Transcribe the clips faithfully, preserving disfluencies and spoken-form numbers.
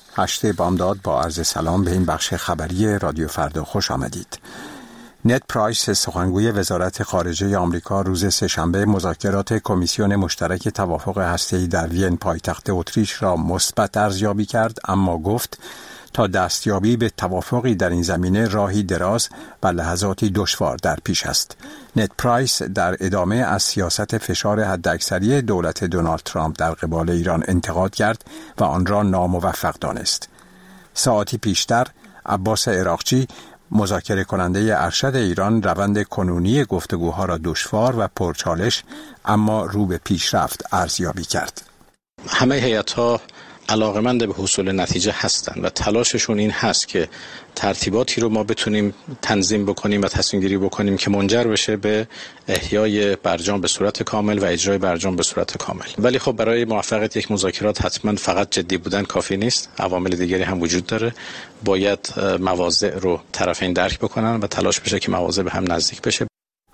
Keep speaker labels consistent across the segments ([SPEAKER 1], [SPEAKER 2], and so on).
[SPEAKER 1] هشت بامداد با عرض سلام به این بخش خبری رادیو فردا خوش آمدید. نت پرایس سخنگوی وزارت خارجه آمریکا روز سه‌شنبه مذاکرات کمیسیون مشترک توافق هسته‌ای در وین پایتخت اتریش را مثبت ارزیابی کرد، اما گفت تا دستیابی به توافقی در این زمینه راهی دراز و لحظاتی دشوار در پیش است. نت پرایس در ادامه از سیاست فشار حداکثری دولت دونالد ترامپ در قبال ایران انتقاد کرد و آن را ناموفق دانست. ساعتی پیشتر عباس عراقچی مذاکره کننده ارشد ایران روند کنونی گفتگوها را دشوار و پرچالش اما رو به پیشرفت ارزیابی کرد.
[SPEAKER 2] همه هیئت‌ها علاقه‌مند به حصول نتیجه هستند و تلاششون این هست که ترتیباتی رو ما بتونیم تنظیم بکنیم و تصمیم گیری بکنیم که منجر بشه به احیای برجام به صورت کامل و اجرای برجام به صورت کامل. ولی خب برای موفقیت یک مذاکرات حتما فقط جدی بودن کافی نیست، عوامل دیگری هم وجود داره. باید مواضع رو طرفین درک بکنن و تلاش بشه که مواضع به هم نزدیک بشه.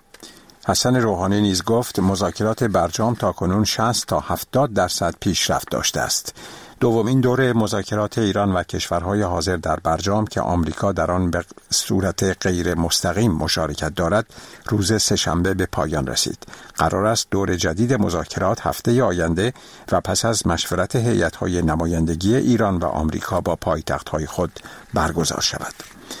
[SPEAKER 1] حسن روحانی نیز گفت مذاکرات برجام تاکنون شصت تا هفتاد درصد پیشرفت داشته است. دومین دوره مذاکرات ایران و کشورهای حاضر در برجام که آمریکا در آن به صورت غیر مستقیم مشارکت دارد روز سه‌شنبه به پایان رسید. قرار است دور جدید مذاکرات هفته آینده و پس از مشورت هیئت‌های نمایندگی ایران و آمریکا با پایتخت‌های خود برگزار شود.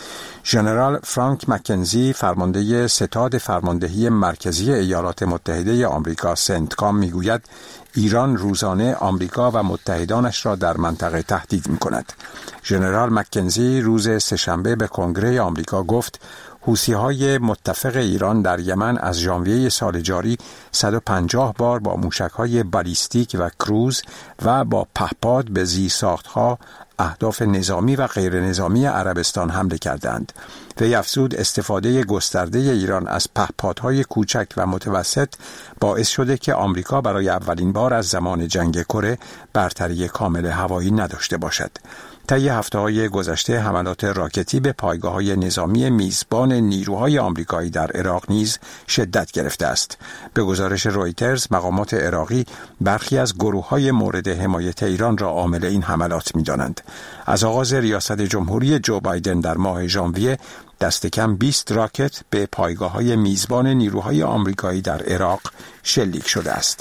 [SPEAKER 1] ژنرال فرانک مکنزی فرمانده ستاد فرماندهی مرکزی ایالات متحده آمریکا سنتکام میگوید ایران روزانه آمریکا و متحدانش را در منطقه تهدید می‌کند. ژنرال مکنزی روز سه‌شنبه به کنگره آمریکا گفت حوثی‌های متفق ایران در یمن از ژانویه سال جاری صد و پنجاه بار با موشک‌های بالیستیک و کروز و با پهپاد به زیرساخت‌ها اهداف نظامی و غیر نظامی عربستان حمله کردند. وی افزود استفاده گسترده ایران از پهپادهای کوچک و متوسط باعث شده که آمریکا برای اولین بار از زمان جنگ کره برتری کامل هوایی نداشته باشد. طی هفته‌های گذشته حملات راکتی به پایگاه‌های نظامی میزبان نیروهای آمریکایی در عراق نیز شدت گرفته است. به گزارش رویترز مقامات عراقی برخی از گروه‌های مورد حمایت ایران را عامل این حملات می‌دانند. از آغاز ریاست جمهوری جو بایدن در ماه ژانویه دست کم بیست راکت به پایگاه‌های میزبان نیروهای آمریکایی در عراق شلیک شده است.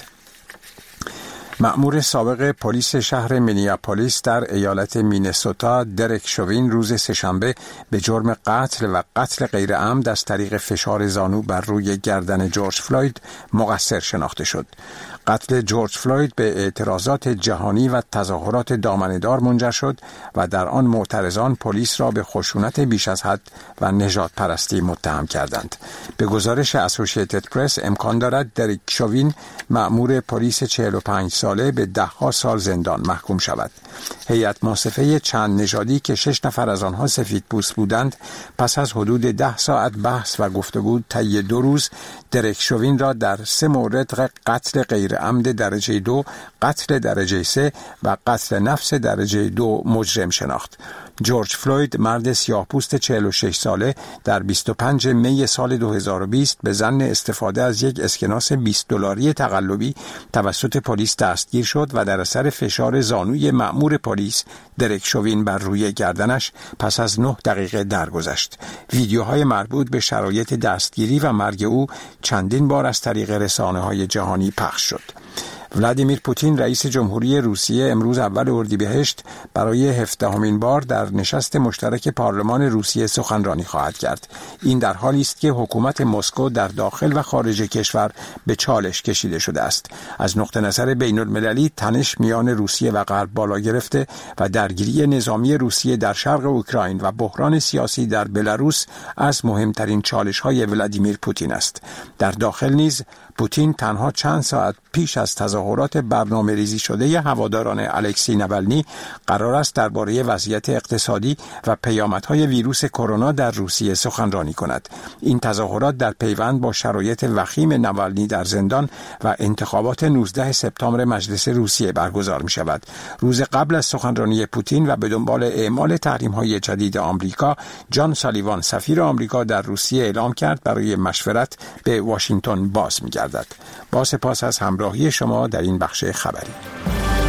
[SPEAKER 1] مأمور سابق پلیس شهر مینیاپولیس در ایالت مینسوتا درک شوین روز سه‌شنبه به جرم قتل و قتل غیر عمد از طریق فشار زانو بر روی گردن جورج فلوید مقصر شناخته شد. قتل جورج فلوید به اعتراضات جهانی و تظاهرات دامنه‌دار منجر شد و در آن معترضان پلیس را به خشونت بیش از حد و نژاد پرستی متهم کردند. به گزارش اسوسییتد پرس امکان دارد درک شوین مأمور پلیس چهل و پنج ساله به ده ها سال زندان محکوم شود. هیئت منصفه چند نژادی که شش نفر از آنها سفید پوست بودند پس از حدود ده ساعت بحث و گفتگو طی دو روز درک شوین را در سه مورد قتل غیر عمد درجه دو، قتل درجه سه و قتل نفس درجه دو مجرم شناخت. جورج فلوید مرد سیاه‌پوست چهل و شش ساله در بیست و پنج می سال دو هزار و بیست به ظن استفاده از یک اسکناس بیست دلاری تقلبی توسط پلیس دستگیر شد و در اثر فشار زانوی مأمور پلیس درک شوین بر روی گردنش پس از نه دقیقه درگذشت. ویدیوهای مربوط به شرایط دستگیری و مرگ او چندین بار از طریق رسانه‌های جهانی پخش شد. ولادیمیر پوتین رئیس جمهوری روسیه امروز اول اردیبهشت برای هفدهمین بار در نشست مشترک پارلمان روسیه سخنرانی خواهد کرد. این در حالی است که حکومت مسکو در داخل و خارج کشور به چالش کشیده شده است. از نقطه نظر بین المللی تنش میان روسیه و غرب بالا گرفته و درگیری نظامی روسیه در شرق اوکراین و بحران سیاسی در بلاروس از مهمترین چالش‌های ولادیمیر پوتین است. در داخل نیز پوتین تنها چند ساعت پیش از تظاهرات برنامه ریزی شده هواداران الکسی ناوالنی قرار است درباره وضعیت اقتصادی و پیامدهای ویروس کرونا در روسیه سخنرانی کند. این تظاهرات در پیوند با شرایط وخیم ناوالنی در زندان و انتخابات نوزدهم سپتامبر مجلس روسیه برگزار می شود. روز قبل از سخنرانی پوتین و به دنبال اعمال تحریم‌های جدید آمریکا، جان سالیوان سفیر آمریکا در روسیه اعلام کرد برای مشورت به واشنگتن باز می‌گردد. با سپاس از همراهی شما در این بخش خبری.